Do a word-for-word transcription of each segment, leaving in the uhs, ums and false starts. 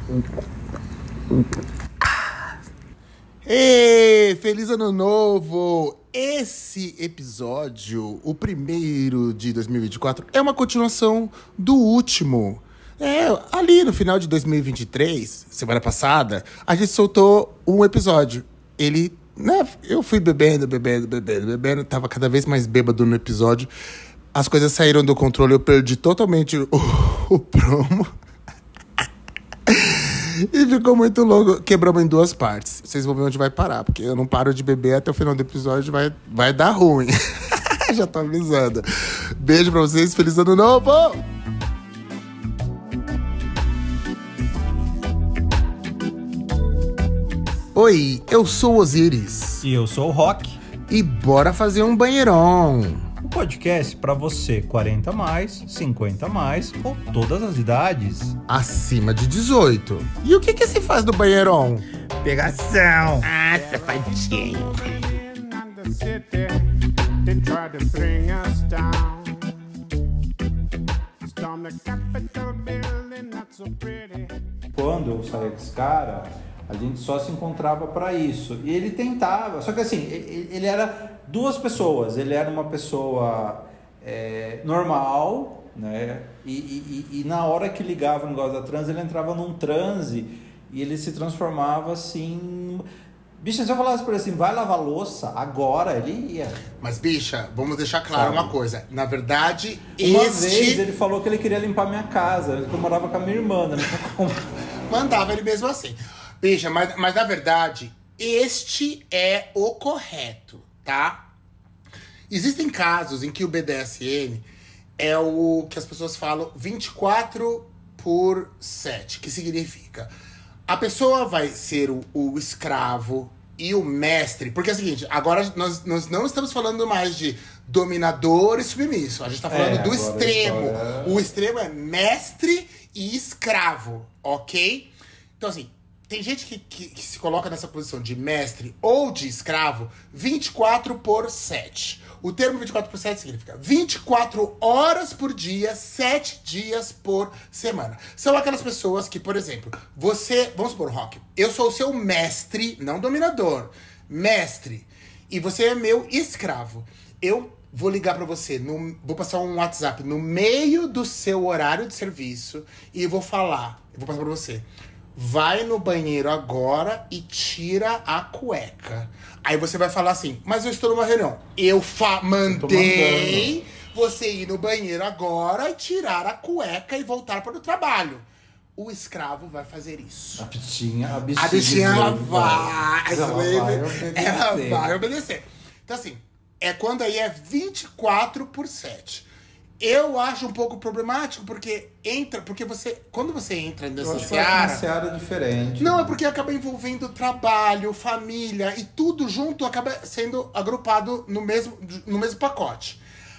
Ei, feliz ano novo! Esse episódio, o primeiro de dois mil e vinte e quatro, é uma continuação do último. É, ali no final de dois mil e vinte e três, semana passada, a gente soltou um episódio. Ele, né, eu fui bebendo, bebendo, bebendo, bebendo, tava cada vez mais bêbado no episódio. As coisas saíram do controle, eu perdi totalmente o, o promo. E ficou muito longo, quebramos em duas partes. Vocês vão ver onde vai parar, porque eu não paro de beber até o final do episódio, vai, vai dar ruim. Já tô avisando. Beijo pra vocês, feliz ano novo! Oi, eu sou o Osiris. E eu sou o Rock. E bora fazer um banheirão. Um podcast pra você quarenta mais, cinquenta mais ou todas as idades. Acima de dezoito. E o que que se faz do banheirão? Pegação. Ah, safadinho. Quando eu saí com esse cara, a gente só se encontrava pra isso. E ele tentava, só que assim, ele, ele era duas pessoas. Ele era uma pessoa é, normal, né? E, e, e na hora que ligava o negócio da transe, ele entrava num transe e ele se transformava assim. Bicha, se eu falasse pra ele assim, vai lavar louça, agora ele ia. Mas, bicha, vamos deixar claro Sabe? uma coisa. Na verdade, Uma este... vez ele falou que ele queria limpar minha casa. Eu morava com a minha irmã, né? Mandava ele mesmo assim. Bicha, mas, mas na verdade, este é o correto, tá? Existem casos em que o B D S M é o que as pessoas falam vinte e quatro por sete, que significa a pessoa vai ser o, o escravo e o mestre. Porque é o seguinte, agora nós, nós não estamos falando mais de dominador e submisso. A gente tá falando É, do agora extremo. é... O extremo é mestre e escravo, ok? Então assim, tem gente que, que, que se coloca nessa posição de mestre ou de escravo vinte e quatro por sete. O termo vinte e quatro por sete significa vinte e quatro horas por dia, sete dias por semana. São aquelas pessoas que, por exemplo, você... Vamos supor, Rock, eu sou o seu mestre, não dominador. Mestre. E você é meu escravo. Eu vou ligar pra você, no, vou passar um WhatsApp no meio do seu horário de serviço e vou falar, eu vou passar pra você... Vai no banheiro agora e tira a cueca. Aí você vai falar assim, mas eu estou numa reunião. Eu fa- mandei você ir no banheiro agora e tirar a cueca e voltar para o trabalho. O escravo vai fazer isso. A bichinha, a bichinha. A bichinha, ela vai. Ela vai obedecer. Ela vai obedecer. Então assim, é quando aí é vinte e quatro por sete. Eu acho um pouco problemático, porque entra, porque você, quando você entra nessa Eu acho seara... uma seara diferente. Não, é porque acaba envolvendo trabalho, família, e tudo junto acaba sendo agrupado no mesmo, no mesmo pacote.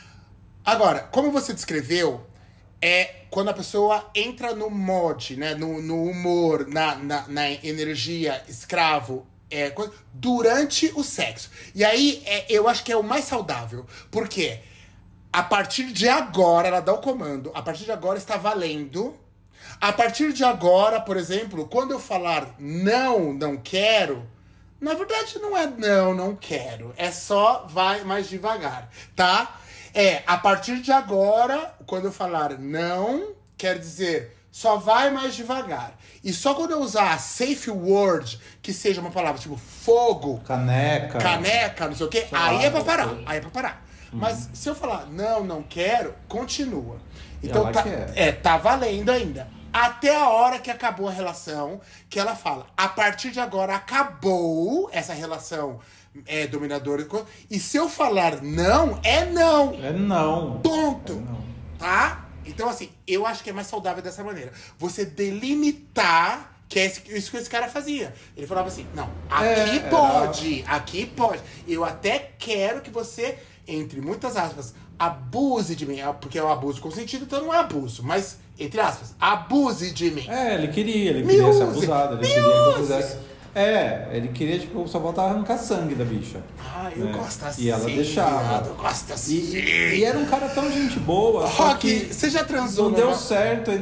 Agora, como você descreveu, é quando a pessoa entra no mod, né, no, no humor, na, na, na energia escravo, é, durante o sexo. E aí, é, eu acho que é o mais saudável, porque... A partir de agora, ela dá o comando. A partir de agora está valendo. A partir de agora, por exemplo, quando eu falar não, não quero, na verdade não é não, não quero. É só vai mais devagar, tá? É, a partir de agora, quando eu falar não, quer dizer só vai mais devagar. E só quando eu usar a safe word, que seja uma palavra tipo fogo, Caneca. Caneca, não sei o quê, Sei aí lá, é pra parar. sei. Aí é pra parar. Mas se eu falar, não, não quero, continua. E Então ela tá, quer. é, tá valendo ainda. Até a hora que acabou a relação, que ela fala, a partir de agora acabou essa relação é, dominadora. E se eu falar não, é não. É não. Ponto. É não. Tá? Então assim, eu acho que é mais saudável dessa maneira. Você delimitar... Que é isso que esse cara fazia. Ele falava assim, não, aqui É, pode, era... aqui pode. Eu até quero que você, entre muitas aspas, abuse de mim. Porque é um abuso consentido, então não é abuso. Mas, entre aspas, abuse de mim. É, ele queria, ele Me queria use, ser abusado. Ele me queria que eu use. fizesse... É, ele queria, tipo, só voltar a arrancar sangue da bicha. Ah, eu né? gosto assim. E ela deixava. Eu gosto assim. E, e era um cara tão gente boa. Só Rock, que você já transou não deu numa... certo.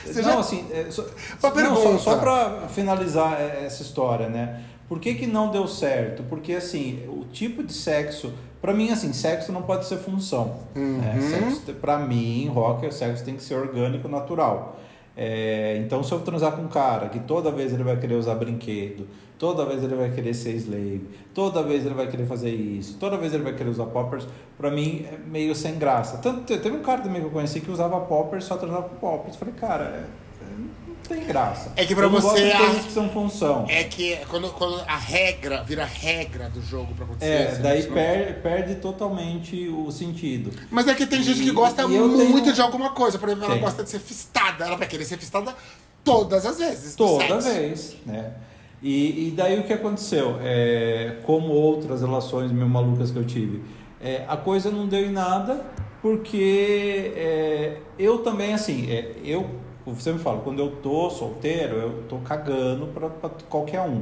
Você não, já... assim, é, só, Uma não, só, pergunta. só para finalizar essa história, né? Por que que não deu certo? Porque, assim, o tipo de sexo... Pra mim, assim, sexo não pode ser função. Uhum. Né? Sexo, pra mim, rocker, sexo tem que ser orgânico, natural. É, então, se eu transar com um cara que toda vez ele vai querer usar brinquedo, toda vez ele vai querer ser slave, toda vez ele vai querer fazer isso, toda vez ele vai querer usar poppers, pra mim é meio sem graça. Tanto, teve um cara também que eu conheci que usava poppers, só transava com poppers. Falei, cara, é, não tem graça. É que pra eu não você gosto de a- coisas que são função. É que quando, quando a regra vira regra do jogo pra acontecer. É, você daí não- per, perde totalmente o sentido. Mas é que tem gente que E- gosta e eu muito tenho- de alguma coisa. Por exemplo, ela Tem. gosta de ser fistada. Ela vai querer ser fistada todas as vezes. no Toda sexo. vez, né? E, e daí o que aconteceu? É, como outras relações meio malucas que eu tive, é, a coisa não deu em nada, porque é, eu também, assim, é, eu, você me fala, quando eu tô solteiro, eu tô cagando pra, pra qualquer um.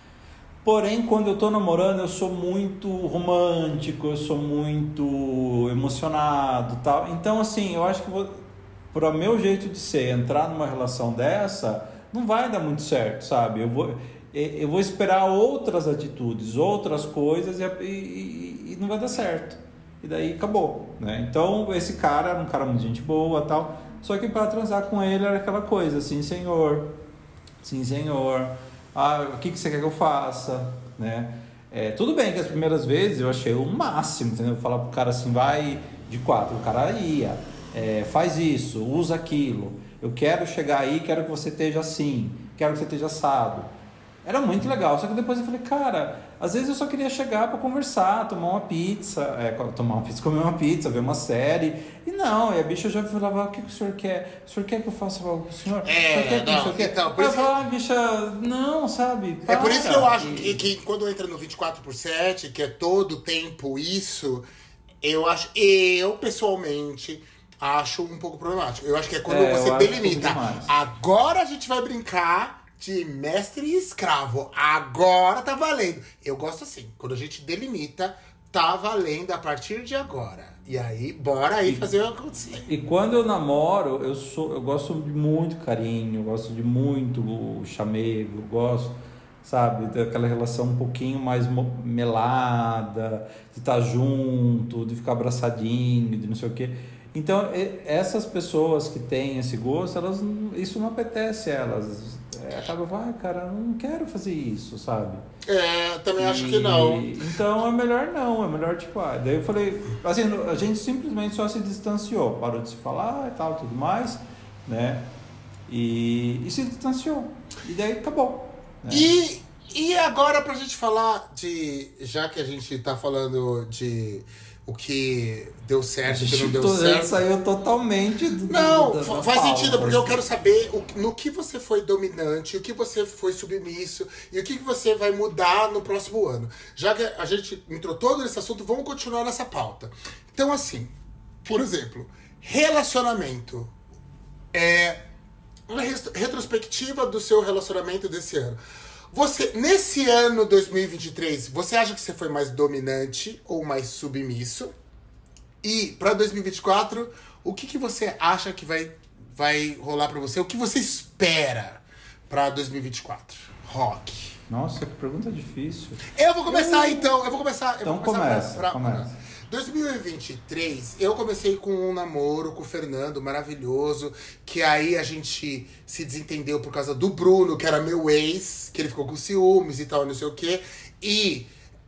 Porém, quando eu tô namorando, eu sou muito romântico, eu sou muito emocionado, tal. Então, assim, eu acho que para meu jeito de ser, entrar numa relação dessa, não vai dar muito certo, sabe? Eu vou, eu vou esperar outras atitudes, outras coisas e, e, e não vai dar certo. E daí acabou, né? Então, esse cara era um cara muito gente boa, tal. Só que para transar com ele era aquela coisa, sim, senhor, sim, senhor. Ah, o que, que você quer que eu faça, né? É, tudo bem que as primeiras vezes eu achei o máximo, entendeu? Falar pro cara assim, vai de quatro, o cara ia, é, faz isso, usa aquilo, eu quero chegar aí, quero que você esteja assim, quero que você esteja assado. Era muito legal, só que depois eu falei, cara, às vezes eu só queria chegar para conversar, tomar uma pizza, é, tomar uma pizza, comer uma pizza, ver uma série, e não, e a bicha já falava, o que, que o senhor quer? O senhor quer que eu faça algo pro senhor? É, o senhor quer que não, o senhor quer? então, por Aí eu isso que- falava, ah, bicha, não, sabe? É por isso que eu para. acho que, que quando entra no vinte e quatro por sete, que é todo tempo isso, eu acho, eu pessoalmente acho um pouco problemático. Eu acho que é quando É, eu você acho delimita. um pouco demais. Agora a gente vai brincar de mestre e escravo. Agora tá valendo. Eu gosto assim, quando a gente delimita, tá valendo a partir de agora. E aí, bora aí fazer acontecer. E quando eu namoro, eu sou, eu gosto de muito carinho, eu gosto de muito chamego, eu gosto, sabe, daquela relação um pouquinho mais mo- melada, de estar junto, de ficar abraçadinho, de não sei o quê. Então, e- essas pessoas que têm esse gosto, elas, não- isso não apetece elas. É, acaba, vai, cara, eu não quero fazer isso, sabe? É, também acho E- que não. Então é melhor não, é melhor tipo, ah, daí eu falei, assim, a gente simplesmente só se distanciou, parou de se falar e tal, tudo mais, né? E, e se distanciou. E daí acabou. Né? E, e agora pra gente falar de. Já que a gente tá falando de o que deu certo e o que não deu To- certo. Saiu totalmente do, do- Não, da- fa- da faz pauta. sentido, porque eu quero saber o, no que você foi dominante, o que você foi submisso e o que que você vai mudar no próximo ano. Já que a gente entrou todo nesse assunto, vamos continuar nessa pauta. Então, assim, por exemplo, relacionamento. É uma res- retrospectiva do seu relacionamento desse ano. Você, nesse ano dois mil e vinte e três, você acha que você foi mais dominante ou mais submisso? E para dois mil e vinte e quatro, o que, que você acha que vai, vai rolar para você? O que você espera para dois mil e vinte e quatro? Rock. Nossa, que pergunta difícil. Eu vou começar então, eu vou começar. Eu Então vou começar começa, pra, pra, começa. dois mil e vinte e três, eu comecei com um namoro com o Fernando, maravilhoso, que aí a gente se desentendeu por causa do Bruno, que era meu ex, que ele ficou com ciúmes e tal, não sei o quê. E.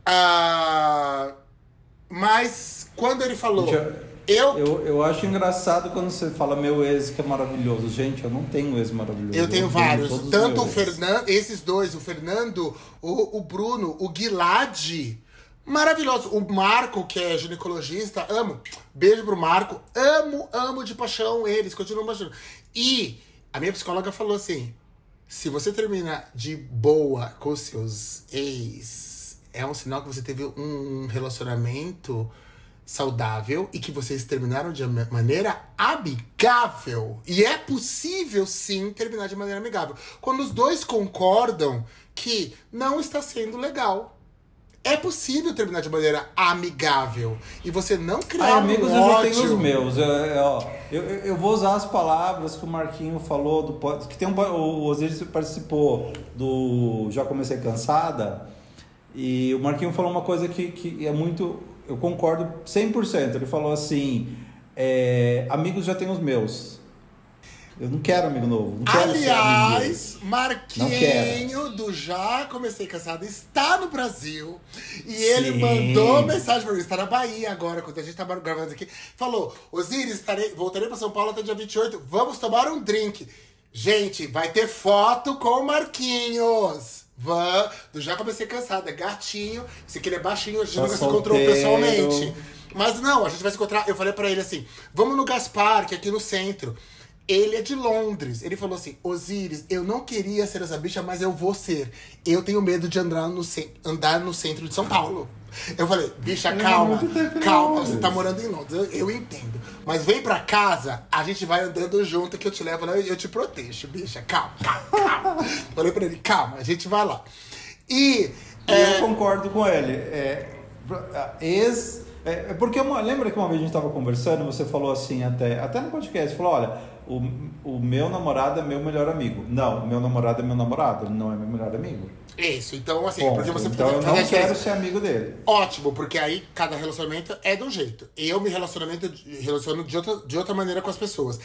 ah, mas quando ele falou. Deixa Eu, Eu, eu acho engraçado quando você fala meu ex que é maravilhoso. Gente, eu não tenho ex maravilhoso. Eu tenho odeio vários. todos os Tanto o meus ex. Fernando, esses dois, o Fernando, o, o Bruno, o Guilade, maravilhoso. O Marco, que é ginecologista, amo. Beijo pro Marco. Amo, amo de paixão eles, continuam baixando. E a minha psicóloga falou assim: se você termina de boa com seus ex, é um sinal que você teve um relacionamento saudável e que vocês terminaram de ma- maneira amigável. E é possível, sim, terminar de maneira amigável. Quando os dois concordam que não está sendo legal. É possível terminar de maneira amigável. E você não criar Ai, um amigos, ódio. eu já tenho os meus. Eu, eu, ó, eu, eu vou usar as palavras que o Marquinho falou, do, que tem um, o Osiris participou do Já Comecei Cansada, e o Marquinho falou uma coisa que, que é muito... Eu concordo cem por cento. Ele falou assim, é, amigos já tenho os meus. Eu não quero amigo novo. Não quero Aliás, ser amigo. Marquinho do Já Comecei Cansado está no Brasil. E ele Sim. mandou mensagem pra mim. Está na Bahia agora, quando a gente tá gravando aqui. Falou, Osiris, estarei, voltarei pra São Paulo até dia vinte e oito. Vamos tomar um drink. Gente, vai ter foto com o Marquinhos. Van, do Já Comecei Cansado. É gatinho. Sei que ele é baixinho, a gente Tá nunca se solteiro. encontrou pessoalmente. Mas não, a gente vai se encontrar. Eu falei pra ele assim, vamos no Gaspar, que é aqui no centro. Ele é de Londres. Ele falou assim, Osiris, eu não queria ser essa bicha, mas eu vou ser. Eu tenho medo de andar no, andar no centro de São Paulo. Eu falei, bicha, Ele calma, é muito tempo em calma, Londres. você tá morando em Londres, eu, eu entendo. Mas vem pra casa, a gente vai andando junto, que eu te levo lá e eu te protejo, bicha. Calma, calma, calma. Falei pra ele, calma, a gente vai lá. E... E é, eu concordo com ele. É, ex, é, é porque uma, lembra que uma vez a gente estava conversando, você falou assim, até, até no podcast, falou, olha, o, o meu namorado é meu melhor amigo. Não, o meu namorado é meu namorado, ele não é meu melhor amigo. Isso, então assim, Ponto. porque você Então eu fazer não a diferença. quero ser amigo dele. Ótimo, porque aí cada relacionamento é de um jeito. Eu me relacionamento, relaciono de outra, de outra maneira com as pessoas.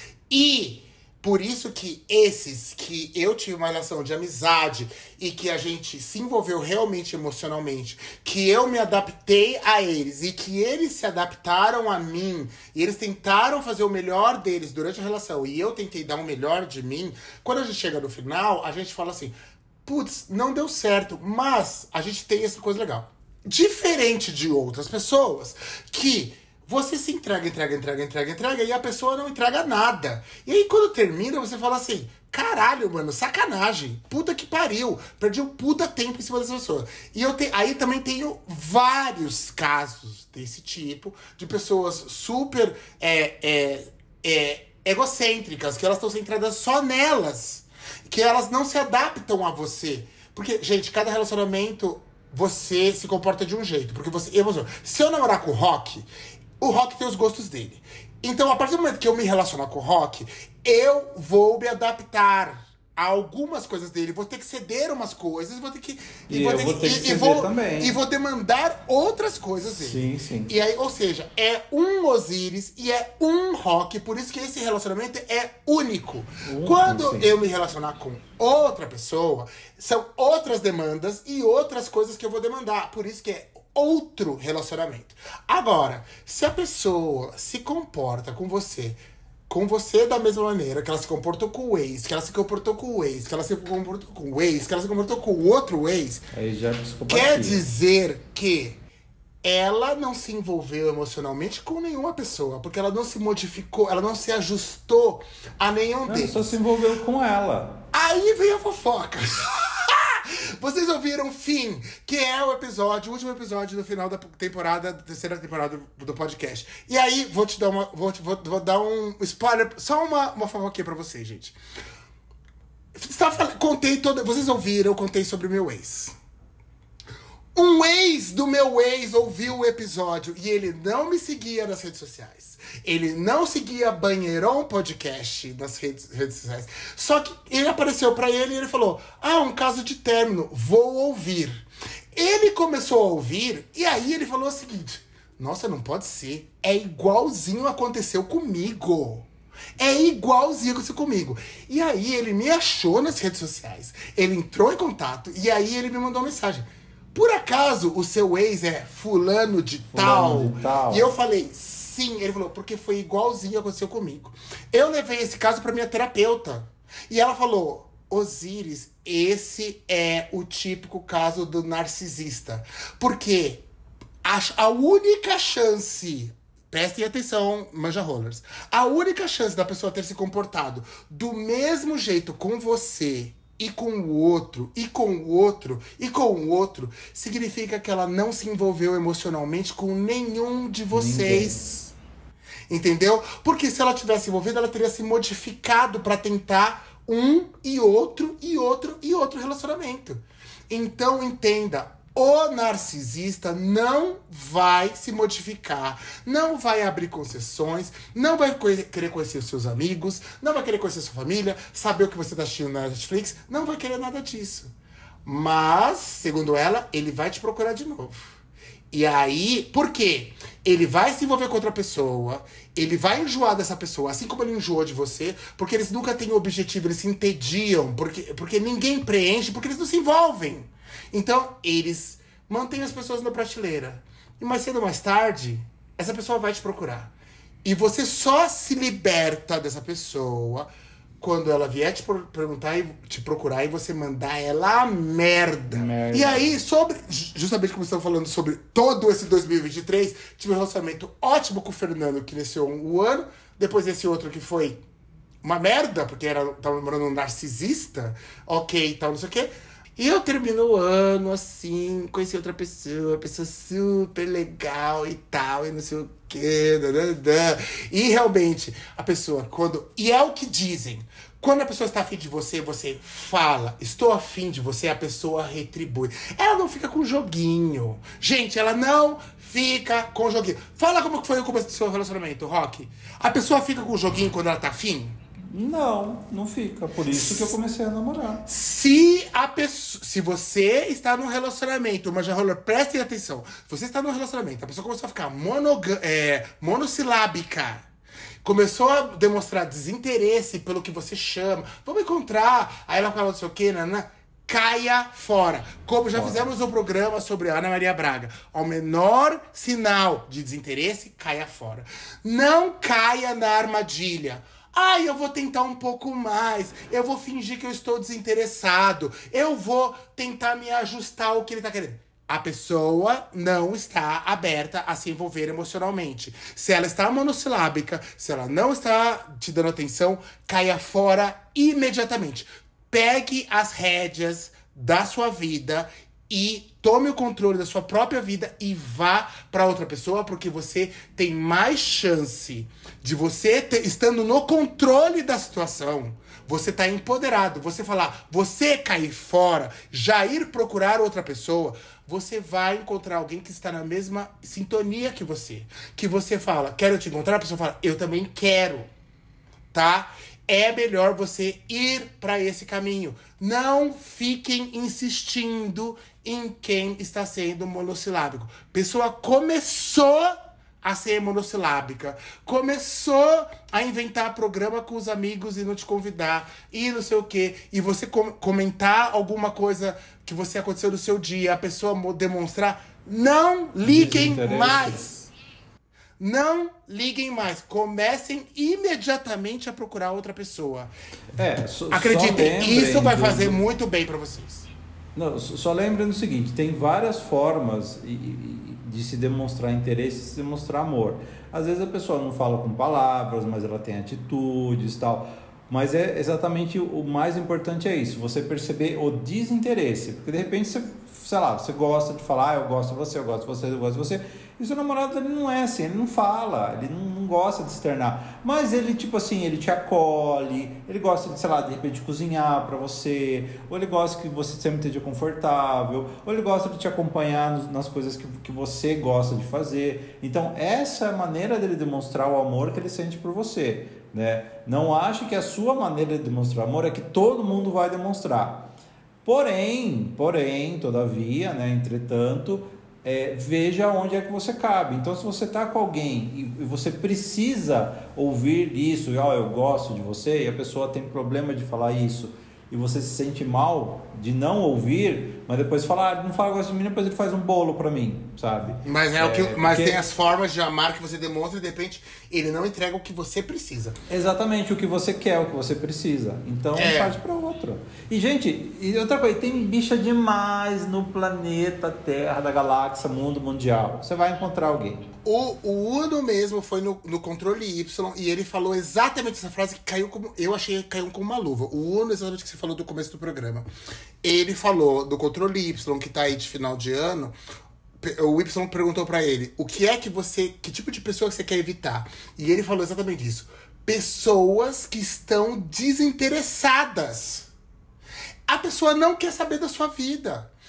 E por isso que esses que eu tive uma relação de amizade e que a gente se envolveu realmente emocionalmente, que eu me adaptei a eles e que eles se adaptaram a mim, e eles tentaram fazer o melhor deles durante a relação e eu tentei dar o melhor de mim, quando a gente chega no final, a gente fala assim, putz, não deu certo, mas a gente tem essa coisa legal. Diferente de outras pessoas que você se entrega, entrega, entrega, entrega, entrega e a pessoa não entrega nada. E aí quando termina, você fala assim, caralho, mano, sacanagem, puta que pariu, perdi um puta tempo em cima dessa pessoa. E eu te, aí também tenho vários casos desse tipo, de pessoas super é, é, é, egocêntricas, que elas estão centradas só nelas, que elas não se adaptam a você. Porque, gente, cada relacionamento você se comporta de um jeito. Porque você. Eu, se eu namorar com o Rock, o Rock tem os gostos dele. Então, a partir do momento que eu me relacionar com o Rock, eu vou me adaptar a algumas coisas dele. Vou ter que ceder umas coisas, vou ter que. E vou eu ter vou ter que e, ceder e vou, também. E vou demandar outras coisas dele. Sim, sim. E aí, ou seja, é um Osiris e é um Rock. Por isso que esse relacionamento é único. Um, Quando sim. eu me relacionar com outra pessoa, são outras demandas e outras coisas que eu vou demandar. Por isso que é outro relacionamento. Agora, se a pessoa se comporta com você, com você da mesma maneira que ela se comportou com o ex, que ela se comportou com o ex, que ela se comportou com o ex, que ela se comportou com o outro ex, Aí já é psicopatia. quer dizer que ela não se envolveu emocionalmente com nenhuma pessoa, porque ela não se modificou, ela não se ajustou a nenhum Não, deles. só se envolveu com ela. Aí vem a fofoca. Vocês ouviram Fim, que é o episódio, o último episódio do final da temporada, da terceira temporada do podcast. E aí, vou te dar uma. Vou, te- vou, vou dar um spoiler, só uma, uma fofoquinha pra vocês, gente. Estava fal- Contei todo. Vocês ouviram, eu contei sobre o meu ex. Um ex do meu ex ouviu o episódio e ele não me seguia nas redes sociais. Ele não seguia Banheirão Podcast nas redes, redes sociais. Só que ele apareceu pra ele e ele falou, ah, um caso de término, vou ouvir. Ele começou a ouvir e aí ele falou o seguinte, nossa, não pode ser, é igualzinho aconteceu comigo. É igualzinho aconteceu comigo. E aí ele me achou nas redes sociais, ele entrou em contato e aí ele me mandou uma mensagem. Por acaso o seu ex é fulano de, tal? Fulano de tal. E eu falei, sim. Ele falou, porque foi igualzinho aconteceu comigo. Eu levei esse caso pra minha terapeuta. E ela falou, Osiris, esse é o típico caso do narcisista. Porque a, a única chance... Prestem atenção, manja rollers. A única chance da pessoa ter se comportado do mesmo jeito com você... e com o outro, e com o outro, e com o outro, significa que ela não se envolveu emocionalmente com nenhum de vocês. Ninguém. Entendeu? Porque se ela tivesse envolvido, ela teria se modificado pra tentar um e outro, e outro, e outro relacionamento. Então, entenda, O narcisista não vai se modificar, não vai abrir concessões, não vai querer conhecer os seus amigos, não vai querer conhecer sua família, saber o que você está assistindo na Netflix, não vai querer nada disso. Mas, segundo ela, ele vai te procurar de novo. E aí, por quê? Ele vai se envolver com outra pessoa, ele vai enjoar dessa pessoa, assim como ele enjoou de você, porque eles nunca têm objetivo, eles se entediam, porque, porque ninguém preenche, porque eles não se envolvem. Então, eles mantêm as pessoas na prateleira. E mais cedo ou mais tarde, essa pessoa vai te procurar. E você só se liberta dessa pessoa quando ela vier te perguntar e te procurar e você mandar ela a merda. merda. E aí, sobre, justamente como estamos falando sobre todo esse dois mil e vinte e três, tive um relacionamento ótimo com o Fernando, que iniciou um ano. Depois esse outro que foi uma merda, porque era, tava namorando um narcisista. Ok, tal, não sei o quê. E eu termino o ano assim, conheci outra pessoa, pessoa super legal e tal, e não sei o quê. Dadadá. E realmente, a pessoa, quando. E é o que dizem. Quando a pessoa está afim de você, você fala, estou afim de você, a pessoa retribui. Ela não fica com joguinho. Gente, ela não fica com joguinho. Fala como foi o começo do seu relacionamento, Rock. A pessoa fica com joguinho quando ela tá afim? Não, não fica. Por isso que eu comecei a namorar. Se a pessoa, se você está num relacionamento, mas já rolou, prestem atenção. Se você está num relacionamento, a pessoa começou a ficar monoga, é, monossilábica, começou a demonstrar desinteresse pelo que você chama. Vamos encontrar. Aí ela fala não sei o quê, nanã. Caia fora. Como já fora. Fizemos um programa sobre a Ana Maria Braga. Ao menor sinal de desinteresse, caia fora. Não caia na armadilha. Ai, eu vou tentar um pouco mais. Eu vou fingir que eu estou desinteressado. Eu vou tentar me ajustar ao que ele tá querendo. A pessoa não está aberta a se envolver emocionalmente. Se ela está monossilábica, se ela não está te dando atenção, caia fora imediatamente. Pegue as rédeas da sua vida e tome o controle da sua própria vida e vá para outra pessoa, porque você tem mais chance de você, ter, estando no controle da situação, você tá empoderado. Você falar, você cair fora, já ir procurar outra pessoa, você vai encontrar alguém que está na mesma sintonia que você. Que você fala, quero te encontrar, a pessoa fala, eu também quero, tá? É melhor você ir para esse caminho. Não fiquem insistindo em quem está sendo monossilábico. Pessoa começou a ser monossilábica, começou a inventar programa com os amigos e não te convidar, e não sei o quê, e você com- comentar alguma coisa que você aconteceu no seu dia, a pessoa demonstrar, não liguem mais. Não liguem mais. Comecem imediatamente a procurar outra pessoa. É, so, acreditem, isso vai do... fazer muito bem para vocês. Não, só lembrem do seguinte, tem várias formas de se demonstrar interesse e se demonstrar amor. Às vezes a pessoa não fala com palavras, mas ela tem atitudes e tal. Mas é exatamente o mais importante é isso, você perceber o desinteresse. Porque de repente você, sei lá, você gosta de falar, ah, eu gosto de você, eu gosto de você, eu gosto de você. E o seu namorado, ele não é assim, ele não fala, ele não, não gosta de externar. Mas ele, tipo assim, ele te acolhe, ele gosta de, sei lá, de repente cozinhar pra você, ou ele gosta que você sempre esteja confortável, ou ele gosta de te acompanhar nos, nas coisas que, que você gosta de fazer. Então, essa é a maneira dele demonstrar o amor que ele sente por você, né? Não ache que a sua maneira de demonstrar amor é que todo mundo vai demonstrar. Porém, porém, todavia, né, entretanto... É, veja onde é que você cabe. Então, se você está com alguém e, e você precisa ouvir isso, oh, eu gosto de você, e a pessoa tem problema de falar isso, e você se sente mal de não ouvir, mas depois falar, ah, não fala gosto de mim, depois ele faz um bolo pra mim, sabe? Mas, é o que, é, mas porque... tem as formas de amar que você demonstra e de repente ele não entrega o que você precisa. Exatamente, o que você quer, o que você precisa. Então, é. parte pra outra. E, gente, e outra coisa, tem bicha demais no planeta Terra, da galáxia, mundo mundial. Você vai encontrar alguém. O, o Uno mesmo foi no, no Controle Y e ele falou exatamente essa frase que caiu como... Eu achei que caiu como uma luva. O Uno, exatamente o que você falou do começo do programa. Ele falou do Controle Y, que tá aí de final de ano. O Y perguntou pra ele, o que é que você... Que tipo de pessoa que você quer evitar? E ele falou exatamente isso. Pessoas que estão desinteressadas. A pessoa não quer saber da sua vida.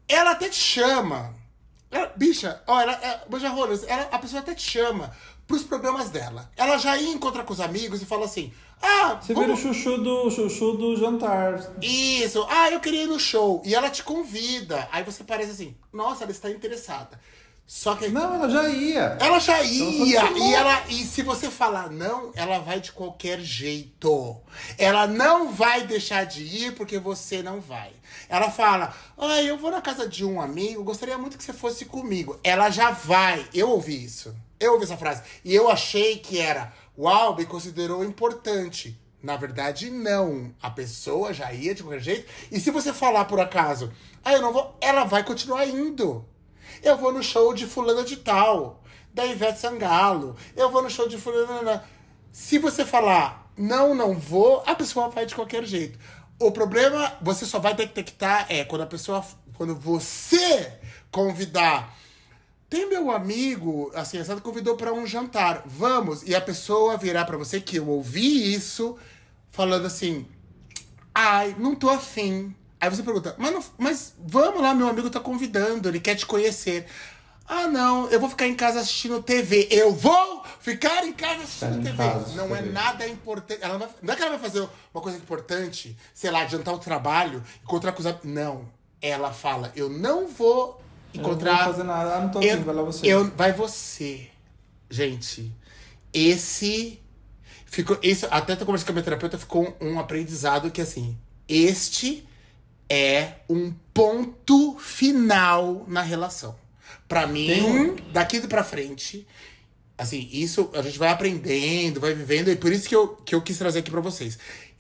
ela até te chama. Ela, bicha, ó, ela, ela, ela, a pessoa até te chama pros problemas dela. Ela já ia encontrar com os amigos e fala assim... Ah, você vamos... vira o chuchu do, chuchu do jantar. Isso. Ah, eu queria ir no show. E ela te convida. Aí você parece assim, nossa, ela está interessada. Só que... Não, ela já ia. Ela já ia. Ela e, ela, e se você falar não, ela vai de qualquer jeito. Ela não vai deixar de ir porque você não vai. Ela fala, ah, eu vou na casa de um amigo, gostaria muito que você fosse comigo. Ela já vai. Eu ouvi isso. Eu ouvi essa frase. E eu achei que era... Uau, me considerou importante. Na verdade, não. A pessoa já ia de qualquer jeito. E se você falar por acaso, ah, eu não vou, ela vai continuar indo. Eu vou no show de fulana de tal, da Ivete Sangalo. Eu vou no show de fulana... Se você falar, não, não vou, a pessoa vai de qualquer jeito. O problema, você só vai detectar é quando a pessoa... Quando você convidar... Tem meu amigo, assim, essa convidou pra um jantar. Vamos. E a pessoa virar pra você, que eu ouvi isso, falando assim... Ai, não tô afim. Aí você pergunta, mas, não, mas vamos lá, meu amigo tá convidando, ele quer te conhecer. Ah, não, eu vou ficar em casa assistindo T V. Eu vou ficar em casa assistindo T V. Casa, não é nada importante. Ela não, vai, não é que ela vai fazer uma coisa importante, sei lá, adiantar o trabalho, encontrar com os amigos. Não. Ela fala, eu não vou... encontrar. Eu não vou fazer nada, ah, não tô afim, vai lá você. Eu, vai você. Gente, esse ficou, esse, até eu conversei com a minha terapeuta, ficou um, um aprendizado que assim, este é um ponto final na relação. Pra mim, um... daqui pra frente, assim, isso a gente vai aprendendo, vai vivendo, e por isso que eu, que eu quis trazer aqui pra vocês.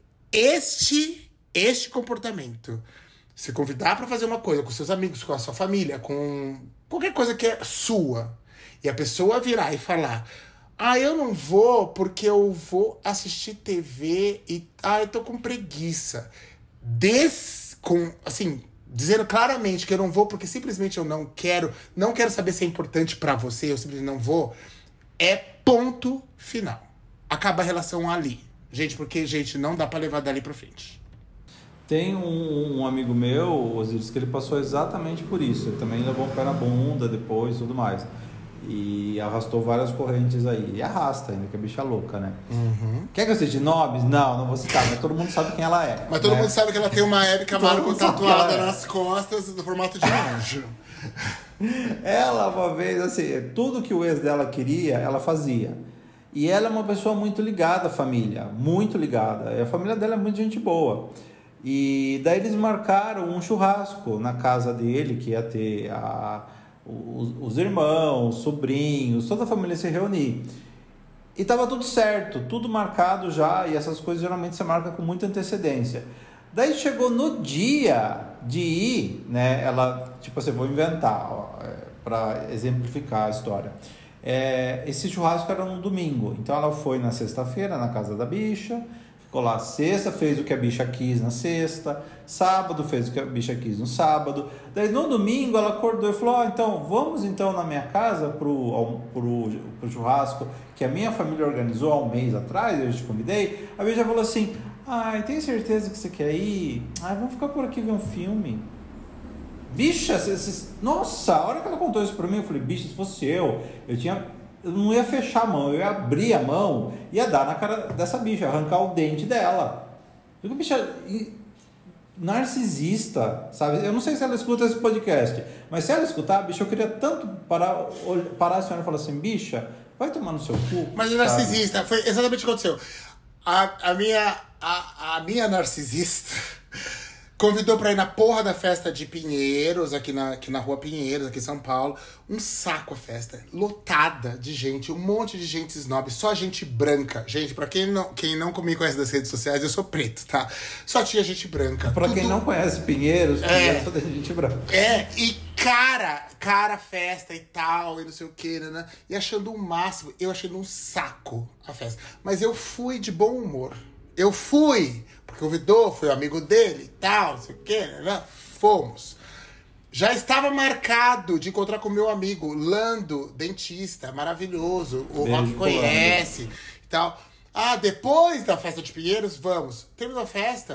Este, este comportamento, se convidar pra fazer uma coisa com seus amigos, com a sua família, com qualquer coisa que é sua, e a pessoa virar e falar, ah, eu não vou porque eu vou assistir T V e, ah, eu tô com preguiça. Des, com, assim, dizendo claramente que eu não vou porque simplesmente eu não quero, não quero saber se é importante pra você, eu simplesmente não vou, é ponto final. Acaba a relação ali. Gente, porque, gente, não dá pra levar dali pra frente. Tem um, um amigo meu, Osiris, que ele passou exatamente por isso. Ele também levou um pé na bunda depois e tudo mais. E arrastou várias correntes aí. E arrasta ainda, que a bicha é louca, né? Uhum. Quer que eu cite nomes? Não, não vou citar, mas todo mundo sabe quem ela é. Mas todo né? mundo sabe que ela tem uma Hebe Camargo tatuada é. nas costas, no formato de anjo. Ela, uma vez, assim, tudo que o ex dela queria, ela fazia. E ela é uma pessoa muito ligada à família, muito ligada. E a família dela é muito gente boa. E daí eles marcaram um churrasco na casa dele, que ia ter a, os, os irmãos, sobrinhos, toda a família se reunir. E tava tudo certo, tudo marcado já, e essas coisas geralmente você marca com muita antecedência. Daí chegou no dia de ir, né, ela, tipo assim, vou inventar, para exemplificar a história. É, esse churrasco era no domingo, então ela foi na sexta-feira na casa da bicha, ficou lá sexta, fez o que a bicha quis na sexta, sábado fez o que a bicha quis no sábado, daí no domingo ela acordou e falou, ó, oh, então vamos então na minha casa pro, pro, pro churrasco que a minha família organizou há um mês atrás, eu te convidei. A bicha falou assim, ai, tem certeza que você quer ir? Ai, vamos ficar por aqui ver um filme. Bicha, cê, cê, nossa, a hora que ela contou isso pra mim, eu falei, bicha, se fosse eu, eu tinha... eu não ia fechar a mão, eu ia abrir a mão e ia dar na cara dessa bicha, arrancar o dente dela. Porque bicha narcisista, sabe? Eu não sei se ela escuta esse podcast, mas se ela escutar, bicha, eu queria tanto parar, parar a senhora e falar assim, bicha, vai tomar no seu cu. Mas o narcisista, foi exatamente o que aconteceu. A, a, minha, a, a minha narcisista convidou pra ir na porra da festa de Pinheiros, aqui na, aqui na rua Pinheiros, aqui em São Paulo. Um saco a festa. Lotada de gente, um monte de gente snob, só gente branca. Gente, pra quem não, quem não me conhece das redes sociais, eu sou preto, tá? Só tinha gente branca. Pra Tudo... quem não conhece Pinheiros, é, só tem gente branca. É, e cara, cara, festa e tal, e não sei o que, né? E achando o máximo, eu achei um saco a festa. Mas eu fui de bom humor. Eu fui, porque convidou, foi o amigo dele e tal, não sei o que, né? Fomos. Já estava marcado de encontrar com o meu amigo Lando, dentista, maravilhoso, o Rock conhece e tal. Ah, depois da festa de Pinheiros, vamos. Terminou a festa,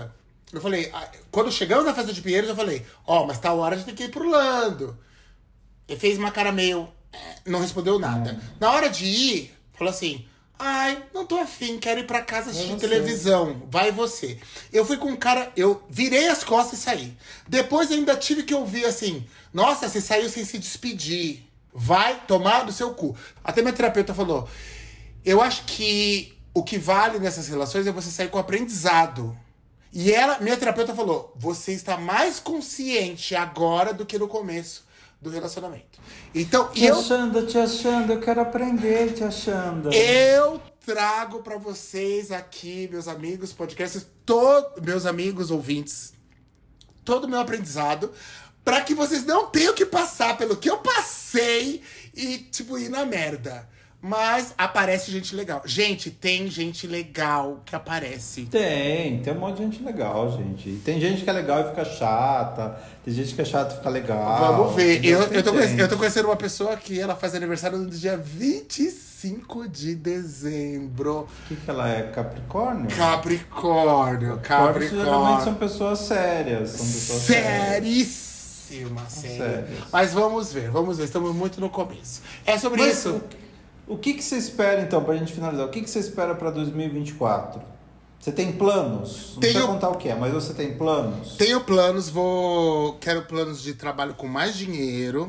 Eu falei, ah, quando chegamos na festa de Pinheiros, eu falei, ó, oh, mas tá hora de ter que ir pro Lando. Ele fez uma cara meio... Não respondeu nada. É. Na hora de ir, falou assim... Ai, não tô afim, quero ir pra casa assistir televisão. Vai você. Eu fui com um cara... Eu virei as costas e saí. Depois ainda tive que ouvir assim... Nossa, você saiu sem se despedir. Vai tomar do seu cu. Até minha terapeuta falou... Eu acho que o que vale nessas relações é você sair com aprendizado. E ela, minha terapeuta falou... Você está mais consciente agora do que no começo do relacionamento. Então, te eu... achando, te achando, eu quero aprender te achando. Eu trago pra vocês aqui, meus amigos podcasters, todos meus amigos ouvintes, todo o meu aprendizado, pra que vocês não tenham que passar pelo que eu passei e, tipo, ir na merda. Mas aparece gente legal. Gente, tem gente legal que aparece. Tem, tem um monte de gente legal, gente. Tem gente que é legal e fica chata. Tem gente que é chata e fica legal. Vamos ver. Eu, eu, tô conhecendo, eu tô conhecendo uma pessoa que ela faz aniversário no dia vinte e cinco de dezembro. O que, que ela é? Capricórnio? Capricórnio. Capricórnio. Geralmente são pessoas sérias. São pessoas Seríssima, sério. Mas vamos ver, vamos ver. Estamos muito no começo. É sobre Mas, isso. O que, que você espera, então, pra gente finalizar? O que, que você espera pra dois mil e vinte e quatro? Você tem planos? Não Tenho... precisa contar o que é, mas você tem planos? Tenho planos, vou... Quero planos de trabalho com mais dinheiro.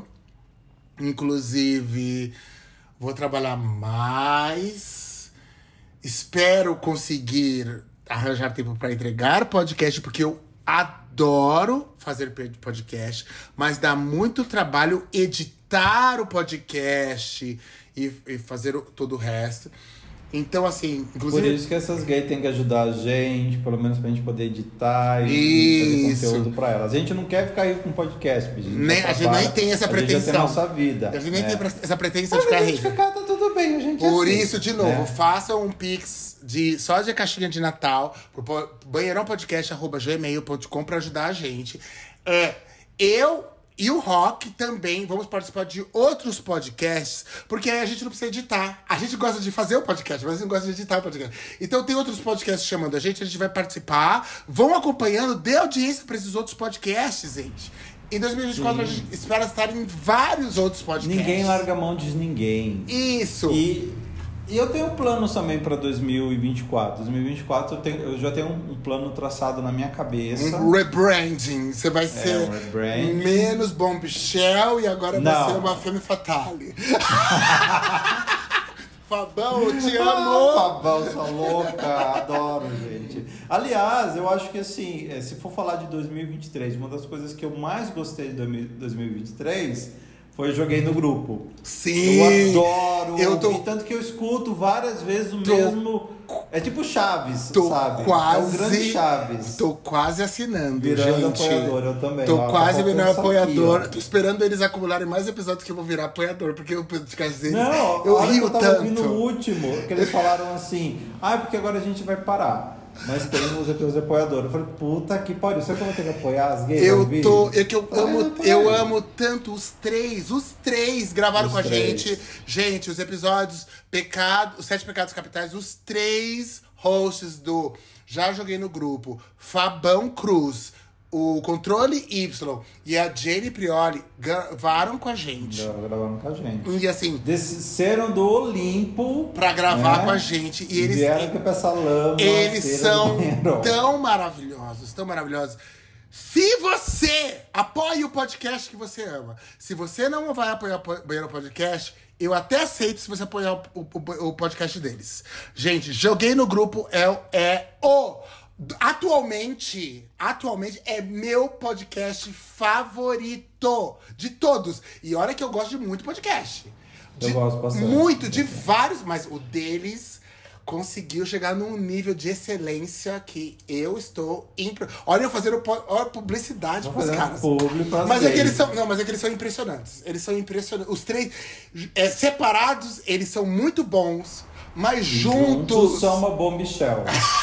Inclusive, vou trabalhar mais. Espero conseguir arranjar tempo para entregar podcast, porque eu adoro fazer podcast, mas dá muito trabalho editar o podcast e, e fazer o, todo o resto. Então, assim, inclusive... Por isso que essas gays têm que ajudar a gente, pelo menos pra gente poder editar e isso. fazer conteúdo pra elas. A gente não quer ficar aí com podcast, a gente, nem, a gente nem tem essa pretensão. A gente já tem nossa vida. A gente nem né? tem essa pretensão mas de ficar rica. Ficar, tá tudo bem, a gente Por é assim, isso, de novo, né? façam um pix de, só de caixinha de Natal pro banheirãopodcast arroba gmail ponto com pra ajudar a gente. É, eu... E o Rock também, vamos participar de outros podcasts, porque aí a gente não precisa editar. A gente gosta de fazer o podcast, mas não gosta de editar o podcast. Então tem outros podcasts chamando a gente, a gente vai participar. Vão acompanhando, dê audiência para esses outros podcasts, gente. Em dois mil e vinte e quatro, Sim. a gente espera estar em vários outros podcasts. Ninguém larga a mão de ninguém. Isso! E... E eu tenho planos também para dois mil e vinte e quatro. dois mil e vinte e quatro eu, tenho, eu já tenho um, um plano traçado na minha cabeça. Um rebranding. Você vai ser é, um menos Bombshell e agora Não. vai ser uma Femme Fatale. Fabão, eu te amo! Ah, Fabão, sua louca, adoro, gente. Aliás, eu acho que assim, se for falar de dois mil e vinte e três, uma das coisas que eu mais gostei de dois mil e vinte e três foi Joguei no Grupo. Sim! Eu adoro eu tô... ouvir, tanto que eu escuto várias vezes o tô... mesmo... É tipo Chaves, tô sabe? Quase... É um grande Chaves. Tô quase assinando, Virando gente. apoiador, eu também. Tô ó, quase tá virando apoiador. aqui, tô esperando eles acumularem mais episódios que eu vou virar apoiador, porque o podcast deles... Não, eu rio rio eu tava tanto. ouvindo o último, que eles falaram assim, ah, porque agora a gente vai parar. Mas tem os episódios apoiadores. Eu falei, puta que pariu, você vai ter que apoiar as gays? Eu tô. É que eu ah, amo, eu amo tanto os três. Os três gravaram os com a três. gente. Gente, os episódios Pecado, Os Sete Pecados Capitais, os três hosts do Já Joguei no Grupo, Fabão Cruz, o Controle Y e a Jenny Prioli gravaram com a gente. Gravaram com a gente. E assim... Desceram do Olimpo... Pra gravar né? com a gente. E eles... Vieram aqui pra essa lama. Eles são tão maravilhosos, tão maravilhosos. Se você apoia o podcast que você ama, se você não vai apoiar o Banheiro Podcast, eu até aceito se você apoiar o, o, o podcast deles. Gente, Joguei no Grupo é, é o... Atualmente, atualmente é meu podcast favorito de todos. E olha que eu gosto de muito podcast. De, eu gosto bastante. Muito, de vários, mas o deles conseguiu chegar num nível de excelência que eu estou... Impre... Olha eu fazendo olha, publicidade pros caras. Mas é que eles são, não, mas é que eles são impressionantes. Eles são impressionantes. Os três, é, separados, eles são muito bons, mas juntos... Juntos são uma Bombshell.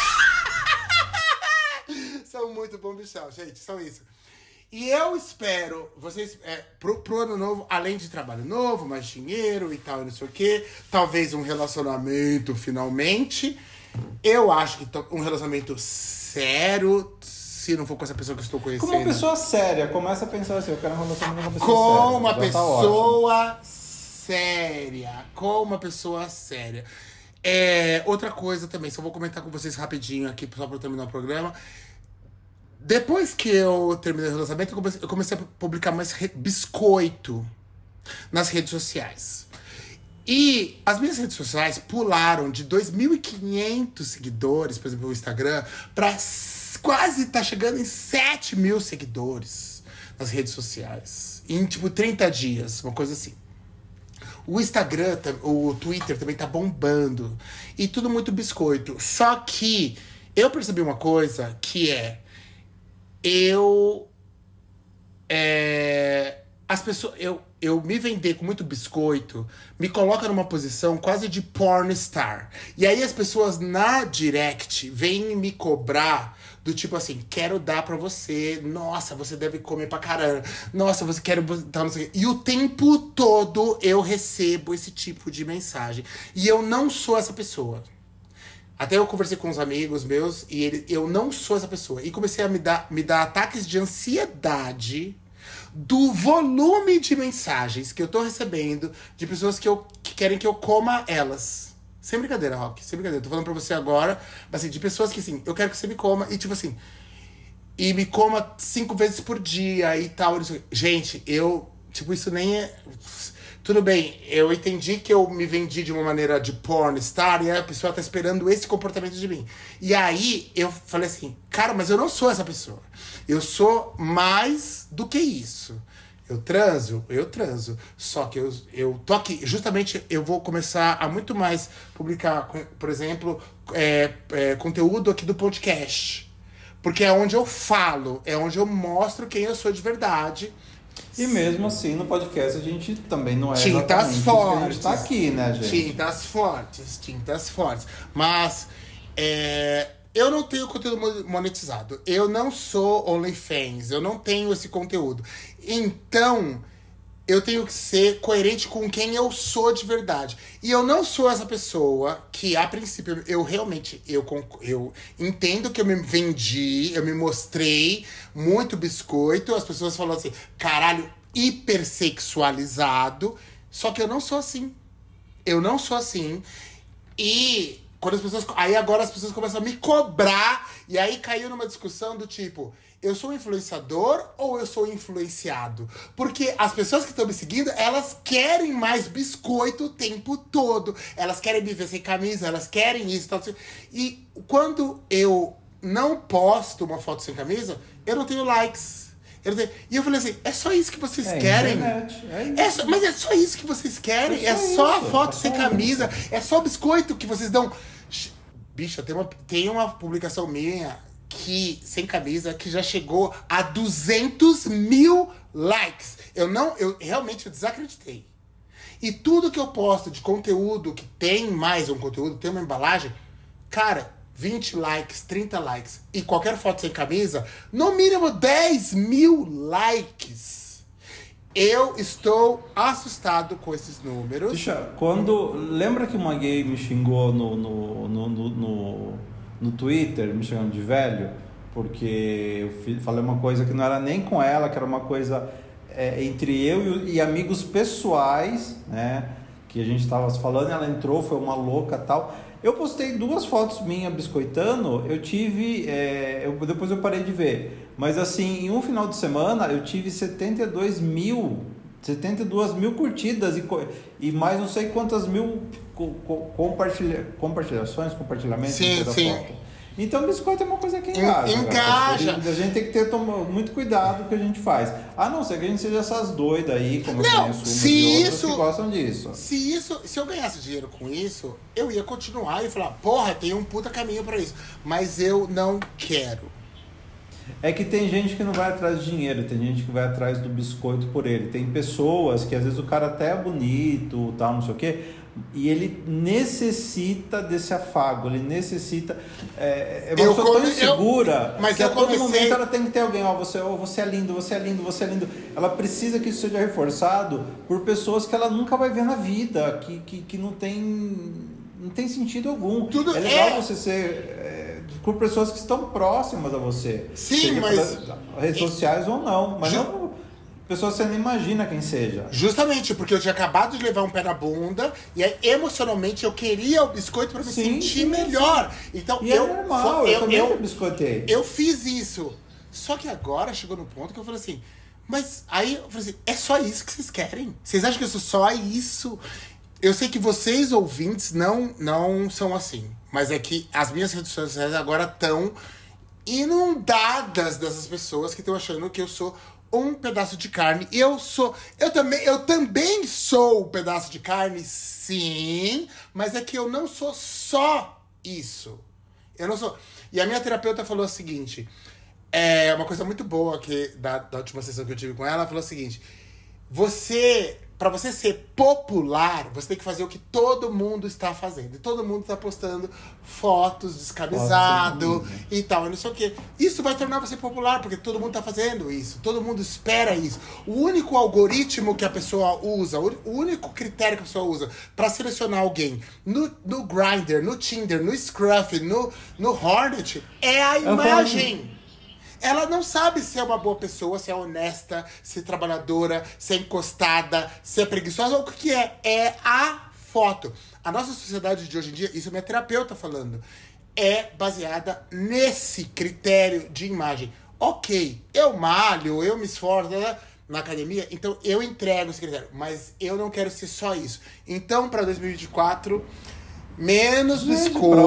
São muito bom, bichão, gente, são isso. E eu espero, vocês, é, pro, pro ano novo, além de trabalho novo, mais dinheiro e tal, e não sei o quê, talvez um relacionamento finalmente. Eu acho que um relacionamento sério, se não for com essa pessoa que eu estou conhecendo. Como uma pessoa séria, começa a pensar assim, eu quero um relacionamento com uma pessoa com séria. uma Já pessoa tá séria. Com uma pessoa séria. É, outra coisa também, só vou comentar com vocês rapidinho aqui, só pra eu terminar o programa. Depois que eu terminei o relacionamento, eu comecei, eu comecei a publicar mais re- biscoito nas redes sociais. E as minhas redes sociais pularam de dois mil e quinhentos seguidores, por exemplo, no Instagram, pra s- quase tá chegando em sete mil seguidores nas redes sociais. Em, tipo, trinta dias, uma coisa assim. O Instagram, tam- o Twitter também tá bombando. E tudo muito biscoito. Só que eu percebi uma coisa que é... Eu... É, as pessoas... Eu, eu me vender com muito biscoito me coloca numa posição quase de porn star. E aí as pessoas na direct vêm me cobrar do tipo assim, quero dar pra você, nossa, você deve comer pra caramba, nossa, você quer botar não sei o quê. E o tempo todo eu recebo esse tipo de mensagem. E eu não sou essa pessoa. Até eu conversei com uns amigos meus e ele, eu não sou essa pessoa. E comecei a me dar, me dar ataques de ansiedade do volume de mensagens que eu tô recebendo de pessoas que, eu, que querem que eu coma elas. Sem brincadeira, Rock. Sem brincadeira. Tô falando pra você agora, mas assim, de pessoas que assim, eu quero que você me coma e tipo assim, e me coma cinco vezes por dia e tal. Gente, eu, tipo, isso nem é... Tudo bem, eu entendi que eu me vendi de uma maneira de porn star e a pessoa tá esperando esse comportamento de mim. E aí eu falei assim, cara, mas eu não sou essa pessoa. Eu sou mais do que isso. Eu transo? Eu transo. Só que eu, eu tô aqui. Justamente eu vou começar a muito mais publicar, por exemplo, é, é, conteúdo aqui do podcast. Porque é onde eu falo, é onde eu mostro quem eu sou de verdade. E mesmo assim, no podcast, a gente também não é Tintas exatamente fortes. isso que a gente tá aqui, né, gente? Tintas fortes, tintas fortes. Mas é, eu não tenho conteúdo monetizado. Eu não sou OnlyFans. Eu não tenho esse conteúdo. Então, eu tenho que ser coerente com quem eu sou de verdade. E eu não sou essa pessoa que, a princípio, eu realmente... Eu, eu entendo que eu me vendi, eu me mostrei muito biscoito. As pessoas falam assim, caralho, hipersexualizado. Só que eu não sou assim. Eu não sou assim. E quando as pessoas... Aí agora as pessoas começam a me cobrar. E aí caiu numa discussão do tipo... Eu sou influenciador ou eu sou influenciado? Porque as pessoas que estão me seguindo, elas querem mais biscoito o tempo todo. Elas querem me ver sem camisa, elas querem isso. Tal, assim. E quando eu não posto uma foto sem camisa, eu não tenho likes. Eu não tenho... E eu falei assim, é só isso que vocês é querem? Internet, é isso. É só... Mas é só isso que vocês querem? É É só só, isso, a foto é sem só camisa? isso. É só o biscoito que vocês dão? Bicha, tem uma, tem uma publicação minha... que, sem camisa, que já chegou a duzentos mil likes. Eu não, eu realmente eu desacreditei. E tudo que eu posto de conteúdo, que tem mais um conteúdo, tem uma embalagem, cara, vinte likes, trinta likes. E qualquer foto sem camisa, no mínimo dez mil likes. Eu estou assustado com esses números. Bicha, quando... Lembra que uma gay me xingou no... no, no, no, no... no Twitter, me chamando de velho, porque eu falei uma coisa que não era nem com ela, que era uma coisa é, entre eu e, e amigos pessoais, né, que a gente estava falando, ela entrou, foi uma louca tal. Eu postei duas fotos minhas biscoitando, eu tive, é, eu, depois eu parei de ver, mas assim, em um final de semana eu tive setenta e dois mil, setenta e duas mil curtidas e, e mais não sei quantas mil co, co, compartilha, compartilhações, compartilhamentos sim, da sim. foto. Então, biscoito é uma coisa que engaja. Engaja. A gente tem que ter toma, muito cuidado com o que a gente faz. A não ser que a gente seja essas doidas aí, como não, eu conheço umas se e outras isso, que gostam disso. Se isso, se eu ganhasse dinheiro com isso, eu ia continuar e falar, porra, tem um puta caminho pra isso. Mas eu não quero. É que tem gente que não vai atrás de dinheiro, tem gente que vai atrás do biscoito por ele. Tem pessoas que às vezes o cara até é bonito, tal, não sei o quê, e ele necessita desse afago, ele necessita... É, é uma eu pessoa come, tão insegura eu, mas que eu a todo comecei... momento ela tem que ter alguém, ó, você, ó, você é lindo, você é lindo, você é lindo. Ela precisa que isso seja reforçado por pessoas que ela nunca vai ver na vida, que, que, que não tem... não tem sentido algum. Tudo é legal é... você ser... É, com pessoas que estão próximas a você. Sim, seja mas... redes sociais ou não, mas Ju... não pessoas que você não imagina quem seja. Justamente, porque eu tinha acabado de levar um pé na bunda e aí, emocionalmente, eu queria o biscoito pra me sim, sentir sim, melhor. Sim. Então, e eu, é normal, eu, eu também eu, biscoitei. Eu fiz isso. Só que agora chegou no ponto que eu falei assim, mas aí eu falei assim, é só isso que vocês querem? Vocês acham que eu sou só isso? Eu sei que vocês, ouvintes, não, não são assim. Mas é que as minhas redes sociais agora estão inundadas dessas pessoas que estão achando que eu sou um pedaço de carne. E eu sou... Eu também, eu também sou um pedaço de carne, sim. Mas é que eu não sou só isso. Eu não sou... E a minha terapeuta falou o seguinte... É uma coisa muito boa que da, da última sessão que eu tive com ela, ela falou o seguinte: você, pra você ser popular, você tem que fazer o que todo mundo está fazendo. E todo mundo está postando fotos descamisado e tal, e não sei o quê. Isso vai tornar você popular, porque todo mundo está fazendo isso. Todo mundo espera isso. O único algoritmo que a pessoa usa, o único critério que a pessoa usa para selecionar alguém no, no Grindr, no Tinder, no Scruff, no, no Hornet, é a imagem. Ela não sabe se é uma boa pessoa, se é honesta, se é trabalhadora, se é encostada, se é preguiçosa, ou o que é. É a foto. A nossa sociedade de hoje em dia, isso é minha terapeuta falando, é baseada nesse critério de imagem. Ok, eu malho, eu me esforço na academia, então eu entrego esse critério, mas eu não quero ser só isso. Então, para dois mil e vinte e quatro, menos gente,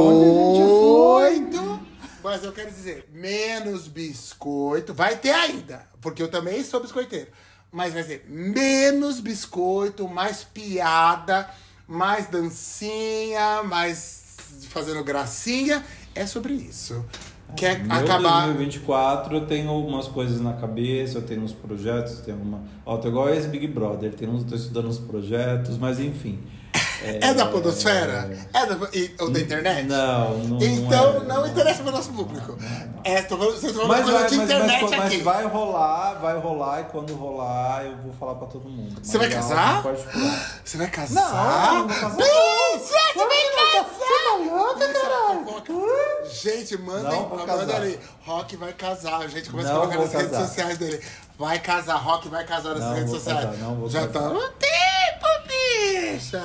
biscoito... Mas eu quero dizer, menos biscoito. Vai ter ainda, porque eu também sou biscoiteiro. Mas vai ser menos biscoito, mais piada, mais dancinha, mais fazendo gracinha. É sobre isso. Quer Meu acabar... dois mil e vinte e quatro eu tenho algumas coisas na cabeça, eu tenho uns projetos, eu tenho uma... Ó, tô igual esse Big Brother, tem uns, tô estudando uns projetos, mas enfim... É, é da podosfera? É, é da, e, ou da internet? Não, não Então é, não, não interessa para o nosso público. Não, não. É, tô falando, vocês estão falando mas coisa vai, de mas, internet mas, aqui. Mas vai rolar, vai rolar, e quando rolar eu vou falar pra todo mundo. Você vai casar? Você vai casar? Não, não vou casar. Bicha, você vai casar! Você tá louca, caralho? Gente, mandem, manda ali. Rock vai casar. A gente começa não a colocar nas casar. redes sociais dele. Vai casar, Rock vai casar nas não redes vou sociais. Casar, não vou Já casar. tá no tempo, bicha!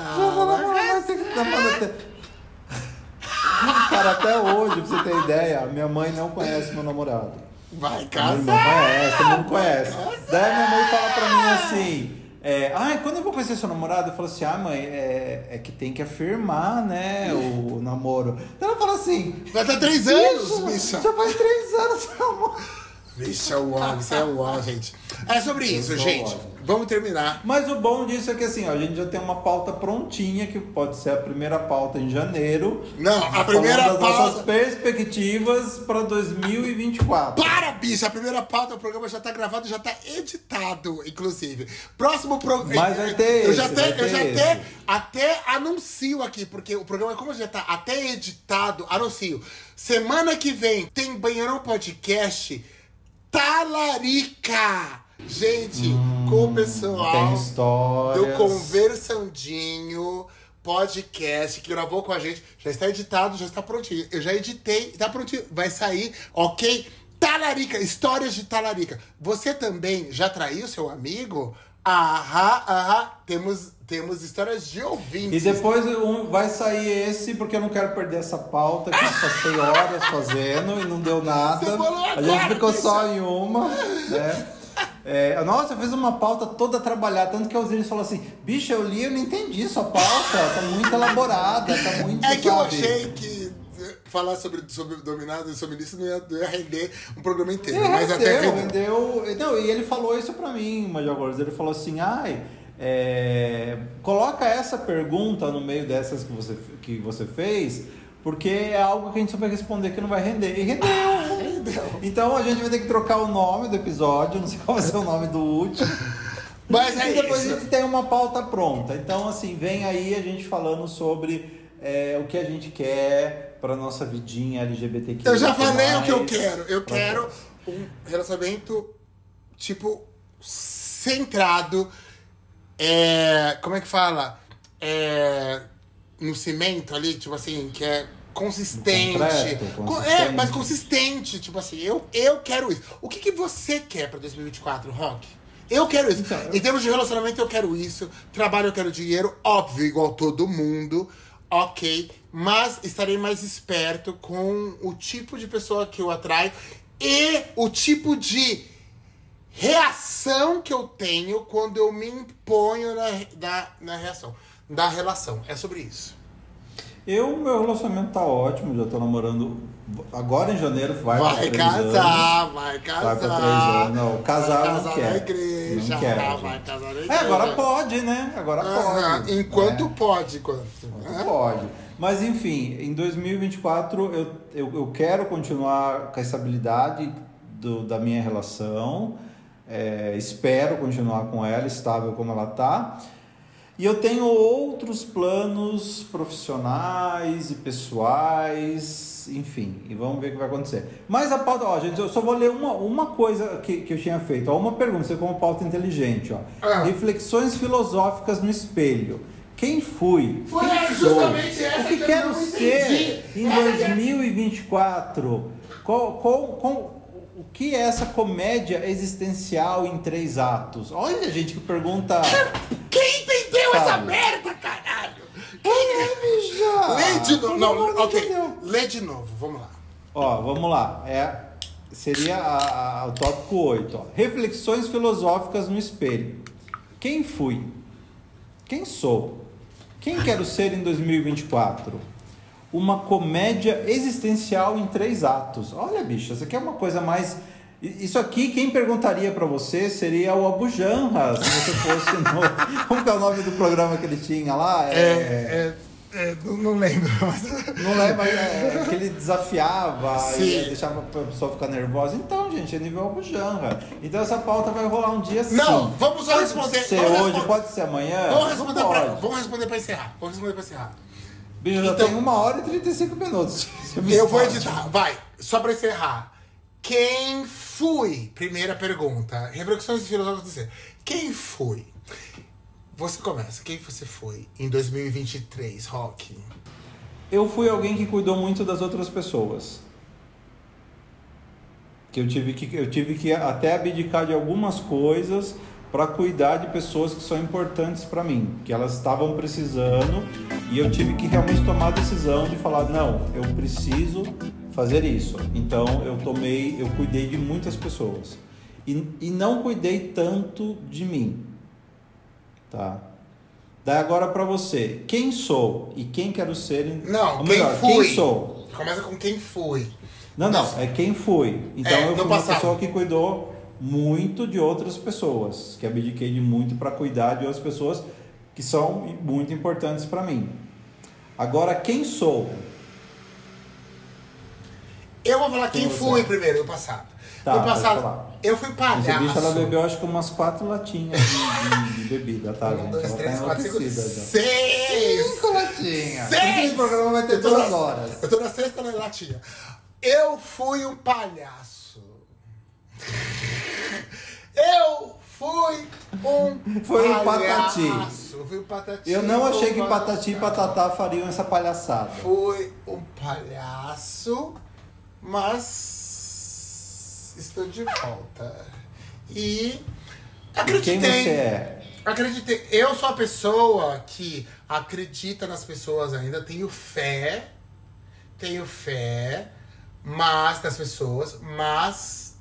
Cara, até hoje, pra você ter ideia, minha mãe não conhece meu namorado. Vai casar! Minha irmã conhece, não conhece. Daí minha mãe fala pra mim assim... É, ah, quando eu vou conhecer seu namorado, eu falo assim, ah, mãe, é, é que tem que afirmar, né, o namoro. Então ela fala assim... Vai dar três anos, bicha! Já faz três anos, seu amor. Bicha, uau, isso é uau, gente. É sobre isso, gente. Uau. Vamos terminar. Mas o bom disso é que assim, ó, a gente já tem uma pauta prontinha, que pode ser a primeira pauta em janeiro. Não, a primeira das pauta... nossas perspectivas para dois mil e vinte e quatro. Para, bicha! A primeira pauta do programa já tá gravado, já tá editado, inclusive. Próximo programa... Mas vai ter Eu esse, já, até, vai ter eu já esse. até, até anuncio aqui, porque o programa, como já tá até editado, anuncio. Semana que vem tem Banheirão Podcast Talarica! Gente, hum, com o pessoal tem histórias. do Conversandinho Podcast, que gravou com a gente. Já está editado, já está prontinho. Eu já editei, está prontinho. Vai sair, ok? Talarica, histórias de Talarica. Você também já traiu seu amigo? Aham, aham. Temos, temos histórias de ouvintes. E depois um, vai sair esse, porque eu não quero perder essa pauta, que eu passei horas fazendo e não deu nada. A gente ficou só em uma, né? É, nossa, eu fiz uma pauta toda trabalhada, tanto que a Osiris falou assim, bicha, eu li e eu não entendi sua pauta, tá muito elaborada, tá muito, É que sabe? eu achei que falar sobre, sobre dominado e sobre isso não ia, não ia render um programa inteiro, é, mas rendeu, até rendeu. Não, e ele falou isso pra mim, Major Gordes, ele falou assim, ai, é, coloca essa pergunta no meio dessas que você, que você fez, porque é algo que a gente só vai responder que não vai render. E rendeu. rendeu. Então a gente vai ter que trocar o nome do episódio, não sei qual vai ser o nome do último. Mas é e depois isso. a gente tem uma pauta pronta. Então, assim, vem aí a gente falando sobre é, o que a gente quer pra nossa vidinha L G B T Q. Eu já falei o que eu quero. Eu quero um relacionamento, tipo, centrado. É, como é que fala? É, no cimento ali, tipo assim, que é consistente. Concreto, Co- consistente. É, mas consistente. Tipo assim, eu, eu quero isso. O que, que você quer pra dois mil e vinte e quatro, Rock? Eu quero isso. Então, eu- Em termos de relacionamento, eu quero isso. Trabalho, eu quero dinheiro. Óbvio, igual todo mundo. Ok. Mas estarei mais esperto com o tipo de pessoa que eu atraio e o tipo de reação que eu tenho quando eu me imponho na, na, na reação. Da relação. É sobre isso. Eu, meu relacionamento tá ótimo, já tô namorando. Agora em janeiro vai, Vai pra três casar, anos. vai casar. Vai pra três anos. Não, casar, Vai não casar quer. na igreja. Não quer, vai gente. casar na É, igreja. agora pode, né? Agora Aham, pode. enquanto né? pode. Enquanto, Enquanto pode. Mas enfim, em dois mil e vinte e quatro eu, eu, eu quero continuar com a estabilidade do, da minha relação. É, espero continuar com ela, estável como ela tá. E eu tenho outros planos profissionais e pessoais, enfim, e vamos ver o que vai acontecer. Mas a pauta, ó, gente, eu só vou ler uma, uma coisa que, que eu tinha feito, ó, uma pergunta, você como pauta inteligente, ó. Ah. Reflexões filosóficas no espelho. Quem fui? Foi Quem justamente sou? essa O que, que eu quero não ser entendi. em Essa que é- dois mil e vinte e quatro? Qual, qual, qual, o que é essa comédia existencial em três atos? Olha, gente, que pergunta... Quem entendeu Sabe? essa merda, caralho? Já. Lê de novo. Não, Todo mundo ok. entendeu. Lê de novo, vamos lá. Ó, vamos lá. É, seria a, a, o tópico oito. Ó. Reflexões filosóficas no espelho. Quem fui? Quem sou? Quem quero ser em dois mil e vinte e quatro? Uma comédia existencial em três atos. Olha, bicho, isso aqui é uma coisa mais... Isso aqui, quem perguntaria pra você seria o Abu Janra, se você fosse no... Como que é o nome do programa que ele tinha lá? É, é, é, não, não lembro. Não lembra, é, que ele desafiava Sim. e deixava a pessoa ficar nervosa. Então, gente, é nível Abu Janra. Então essa pauta vai rolar um dia sim. Não, vamos só Pode responder. ser vamos hoje, responder. pode ser amanhã. Vamos não responder, pode. pra, vamos responder pra encerrar. Vamos responder pra encerrar. Bicho, já Então- tem uma hora e trinta e cinco minutos. Eu vou editar. Vai, só pra encerrar. Quem fui? Primeira pergunta. Reflexões filosóficas do ser. Quem fui? Você começa. Quem você foi em dois mil e vinte e três, Rock? Eu fui alguém que cuidou muito das outras pessoas. Que eu tive que, eu tive que até abdicar de algumas coisas para cuidar de pessoas que são importantes para mim, que elas estavam precisando, e eu tive que realmente tomar a decisão de falar, não, eu preciso fazer isso. Então eu tomei, eu cuidei de muitas pessoas e, e não cuidei tanto de mim, tá? Daí agora para você, quem sou e quem quero ser? Em... Não, ou quem melhor, fui? quem sou? Começa com quem fui. Não, não, Mas- é quem fui. Então É, eu no fui uma passado. pessoa que cuidou muito de outras pessoas, que abdiquei de muito para cuidar de outras pessoas que são muito importantes para mim. Agora, quem sou? Eu vou falar quem, Quem você fui é? primeiro, no passado. Tá, no pode passado, falar. eu fui palhaço. Esse bicho, ela bebeu acho que umas quatro latinhas de, de- de bebida, tá, Um, gente? dois, Ela três, tá quatro, cinco, enlouquecida já. seis! Cinco latinhas! Seis! Esse programa vai ter Eu tô duas na- horas. Eu tô na sexta latinha. Eu fui um palhaço. Eu fui um Foi um palhaço. patati. Eu fui um patati. Eu não achei que um Patati e Patatá fariam essa palhaçada. Fui um palhaço, mas estou de volta. E acreditei. Quem você é? Acreditei. Eu sou a pessoa que acredita nas pessoas ainda, tenho fé, tenho fé, mas nas pessoas, mas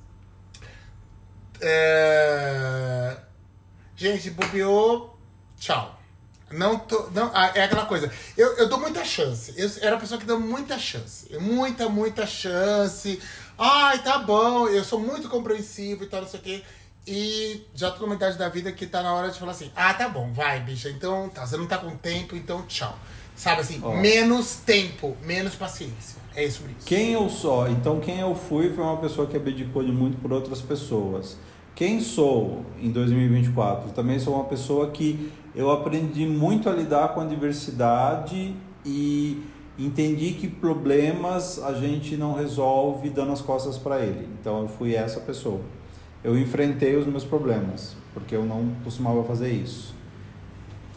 é, gente, bobeou, tchau. Não tô, não, ah, é aquela coisa. Eu, eu dou muita chance. Eu era a pessoa que dá muita chance. Muita, muita chance. Ai, tá bom. Eu sou muito compreensivo e tal, não sei o quê. E já tô numa idade da vida que tá na hora de falar assim: ah, tá bom, vai, bicha. Então, tá, você não tá com tempo, então tchau. Sabe assim, Ó. menos tempo, menos paciência. É isso, isso. Quem eu sou? Então, quem eu fui foi uma pessoa que abdicou de muito por outras pessoas. Quem sou em dois mil e vinte e quatro? Também sou uma pessoa que eu aprendi muito a lidar com a diversidade e entendi que problemas a gente não resolve dando as costas para ele. Então, eu fui essa pessoa. Eu enfrentei os meus problemas, porque eu não costumava fazer isso.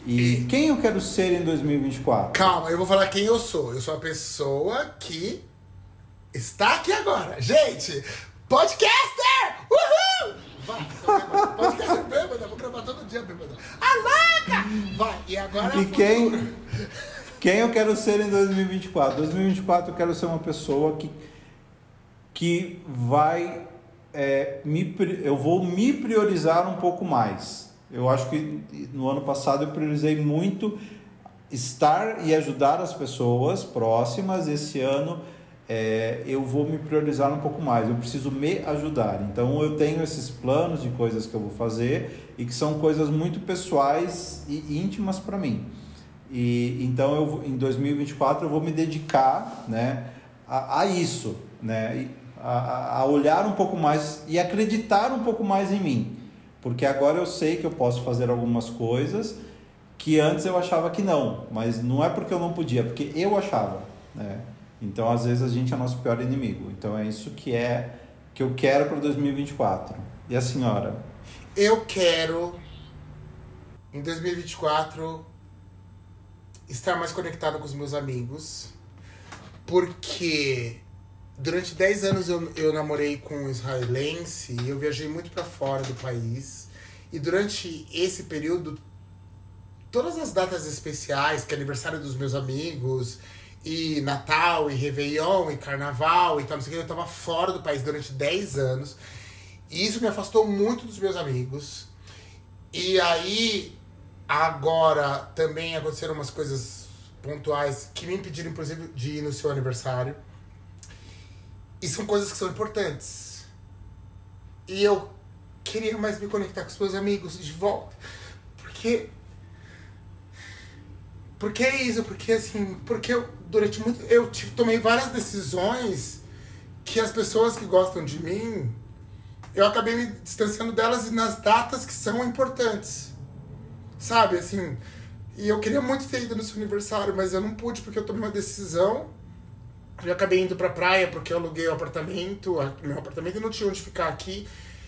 E quem eu quero ser em dois mil e vinte e quatro? Calma, eu vou falar quem eu sou. Eu sou a pessoa que está aqui agora. Gente, podcaster! Uhul! Vai, podcaster bêbada, vou gravar todo dia bêbada. A louca! Vai, e agora... E quem, quem eu quero ser em dois mil e vinte e quatro? dois mil e vinte e quatro eu quero ser uma pessoa que, que vai... É, me, eu vou me priorizar um pouco mais. Eu acho que no ano passado eu priorizei muito estar e ajudar as pessoas próximas. Esse ano é, eu vou me priorizar um pouco mais. Eu preciso me ajudar. Então eu tenho esses planos de coisas que eu vou fazer e que são coisas muito pessoais e íntimas para mim. E então eu, em dois mil e vinte e quatro eu vou me dedicar, né, a, a isso, né, a, a olhar um pouco mais e acreditar um pouco mais em mim. Porque agora eu sei que eu posso fazer algumas coisas que antes eu achava que não. Mas não é porque eu não podia, é porque eu achava, né? Então, às vezes, a gente é nosso pior inimigo. Então, é isso que, é, que eu quero para dois mil e vinte e quatro. E a senhora? Eu quero, em dois mil e vinte e quatro, estar mais conectado com os meus amigos. Porque... Durante dez anos eu, eu namorei com um israelense e eu viajei muito para fora do país. E durante esse período, todas as datas especiais, que é aniversário dos meus amigos, e Natal, e Réveillon, e Carnaval, e tal, não sei o que, eu tava fora do país durante dez anos. E isso me afastou muito dos meus amigos. E aí, agora, também aconteceram umas coisas pontuais que me impediram, inclusive, de ir no seu aniversário. E são coisas que são importantes. E eu queria mais me conectar com os meus amigos de volta. Porque... Porque é isso, porque assim... Porque eu, durante muito... Eu tive, tomei várias decisões que as pessoas que gostam de mim... Eu acabei me distanciando delas nas datas que são importantes. Sabe, assim... E eu queria muito ter ido no seu aniversário, mas eu não pude porque eu tomei uma decisão... Eu acabei indo pra praia porque eu aluguei o apartamento, meu apartamento, e não tinha onde ficar aqui.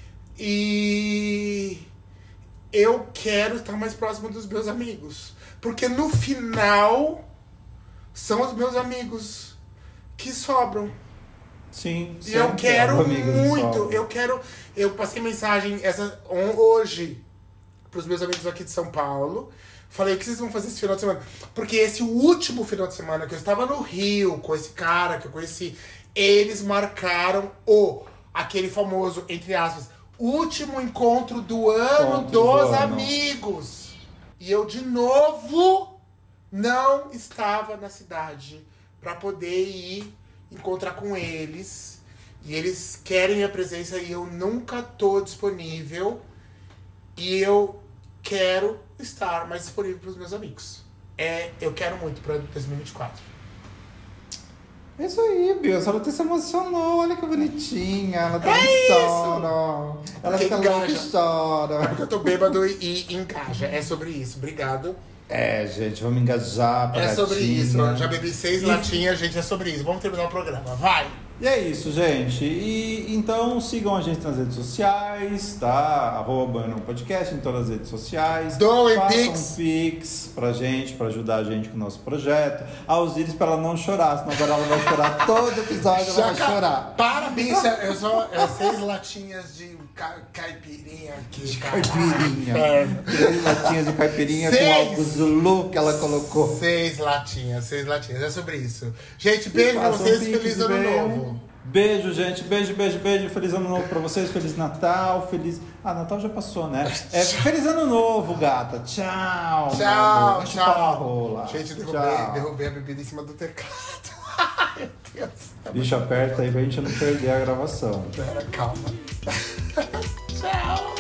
E eu quero estar mais próximo dos meus amigos. Porque no final, são os meus amigos que sobram. Sim, e eu quero muito, que eu quero... Eu passei mensagem essa, hoje pros meus amigos aqui de São Paulo. Falei, o que vocês vão fazer esse final de semana? Porque esse último final de semana que eu estava no Rio com esse cara que eu conheci, eles marcaram o, aquele famoso, entre aspas, último encontro do ano Encontro dos do ano. amigos. E eu, de novo, não estava na cidade para poder ir encontrar com eles. E eles querem minha presença e eu nunca tô disponível. E eu quero estar mais disponível para os meus amigos. É, eu quero muito para dois mil e vinte e quatro. É isso aí, Bia. A senhora até se emocionou. Olha que bonitinha. Ela tá É muito isso! chora. Ela Porque fica louca e engaja. chora. Porque eu tô bêbado e, e engaja. É sobre isso. Obrigado. É, gente, vamos engajar pra É sobre gatinha. isso. Eu já bebi seis E- latinhas, gente. É sobre isso. Vamos terminar o programa. Vai! E é isso, gente. E então sigam a gente nas redes sociais, tá? Arroba Banana Podcast em todas as redes sociais. Doem Façam Pix. um Pix pra gente, pra ajudar a gente com o nosso projeto. A Osiris pra ela não chorar, senão agora ela vai chorar todo episódio, ela vai ca- chorar. Para, bicha. Eu sou é, seis latinhas de ca- caipirinha aqui. caralho. Caipirinha. Inferno. Três latinhas de caipirinha Seis. com algo Zulu que ela colocou. Seis latinhas, seis latinhas. É sobre isso. Gente, beijo pra Façam vocês. Pix, Feliz ano beijo. novo. Beijo, gente. Beijo, beijo, beijo. Feliz ano novo pra vocês. Feliz Natal. Feliz. Ah, Natal já passou, né? É, feliz ano novo, gata. Tchau. meu Tchau, amor. Vai chupar uma tchau. rola. Gente, derrubei, Tchau. derrubei a bebida em cima do teclado. Ai, meu Deus. Bicho, aperta aí pra gente não perder a gravação. Pera, calma. Tchau.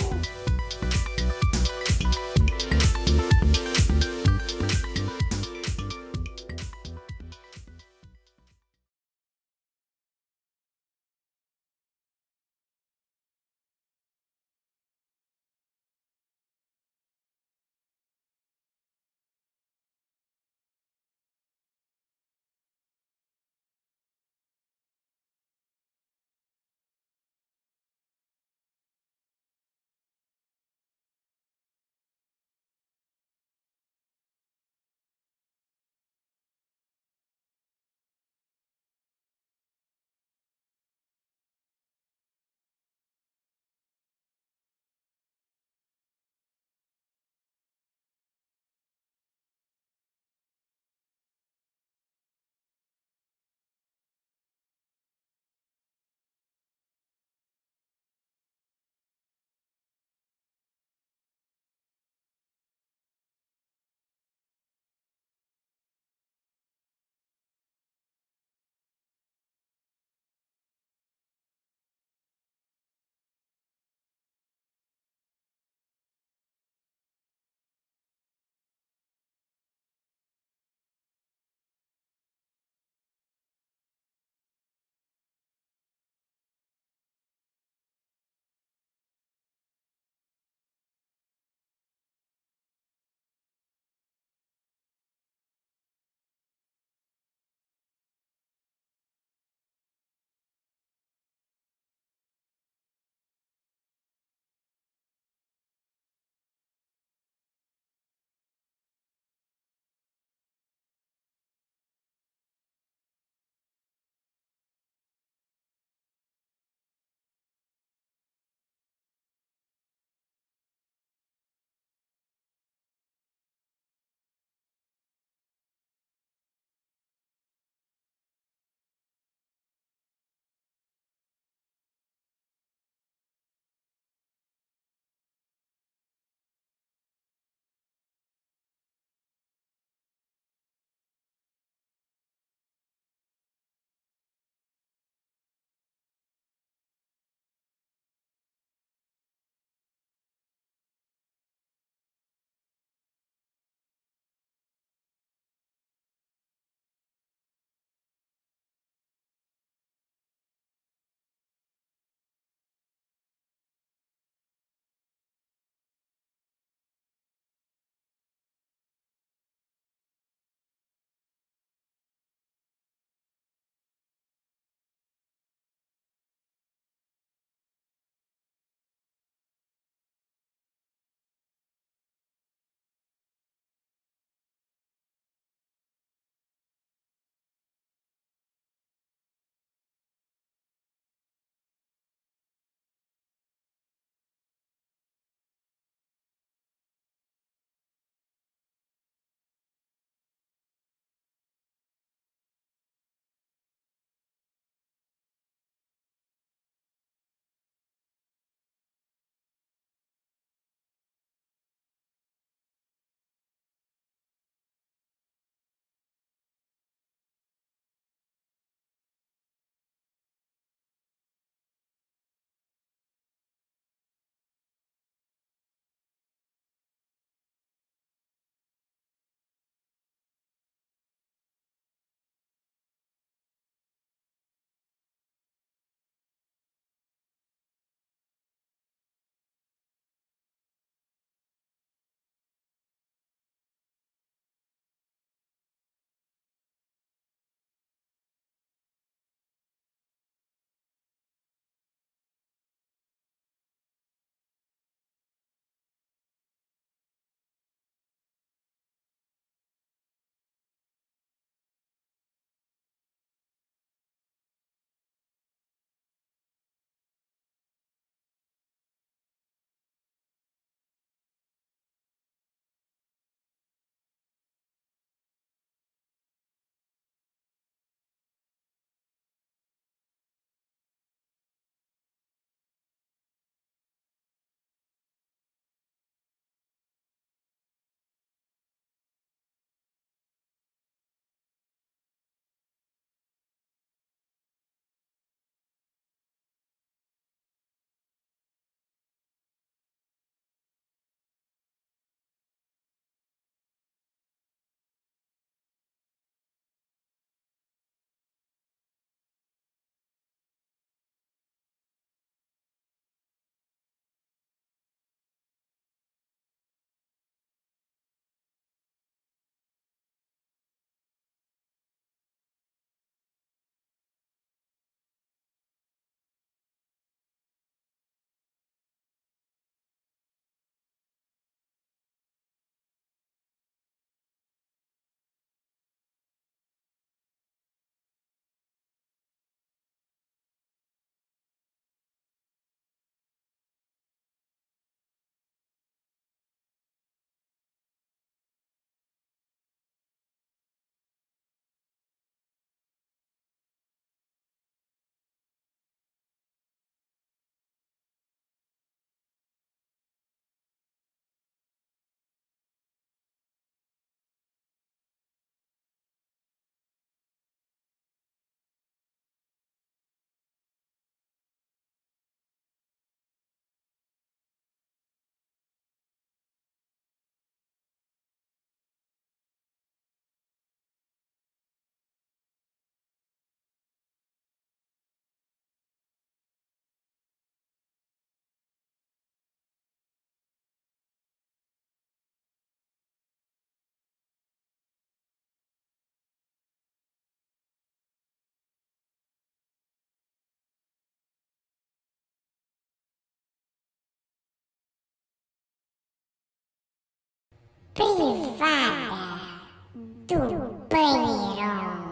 privada do banheiro.